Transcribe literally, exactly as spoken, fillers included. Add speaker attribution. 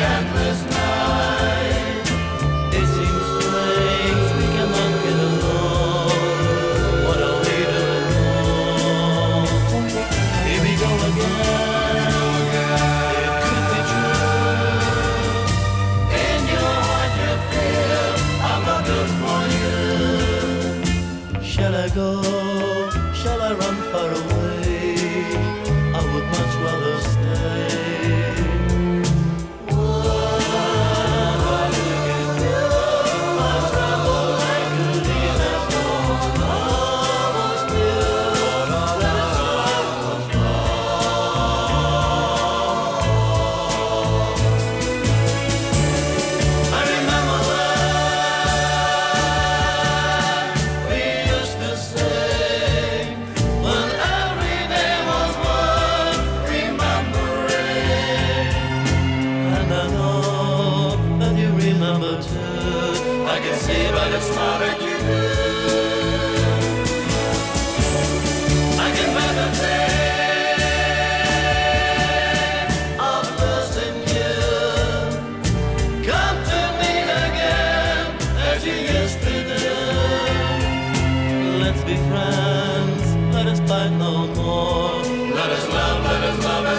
Speaker 1: endless night. It seems strange we cannot get along. What are we doing wrong? Here we go again. It could be true. In your heart you feel I'm not good for you. Shall I go? Shall I run far away? I would much rather stay. Let's be friends, let us fight no more. Let us love, let us love.